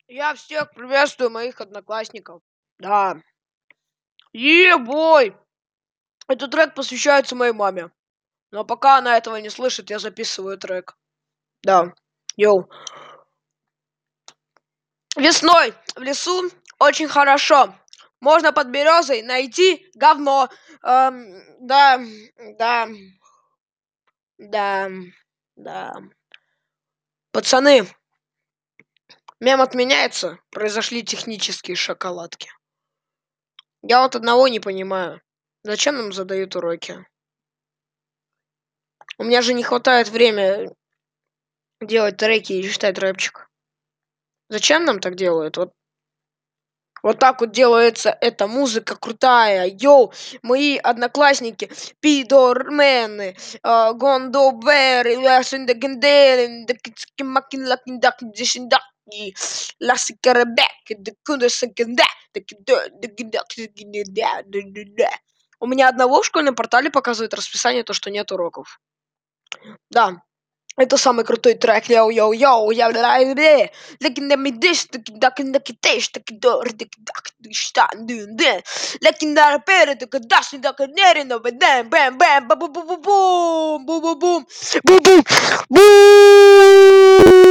Я всех приветствую, моих одноклассников. Да. Ебой! Этот трек посвящается моей маме. Но пока она этого не слышит, я записываю трек. Да. Йоу. Весной в лесу очень хорошо. Можно под березой найти говно. Да, да, да, да. Пацаны, мем отменяется. Произошли технические шоколадки. Я вот одного не понимаю. Зачем нам задают уроки? У меня же не хватает времени делать треки и читать рэпчик. Зачем нам так делают? Вот так вот делается эта музыка крутая. Йоу, мои одноклассники, пидормены, гондоберы, лясендегендеры, декицкимакин лакиндакин дешиндаки, ласикарабек, декундесекенда, у меня одного в школьном портале показывает расписание, то, что нет уроков. Да. Это самый крутой трек, йоу-йоу-йоу, я бля-бля. Looking at me this, looking at this, looking at a better, the Kardashian, the Canadian, the bam, bam, bam, boom, boom, boom, boom, boom, boom, boom, boom, boom, boom.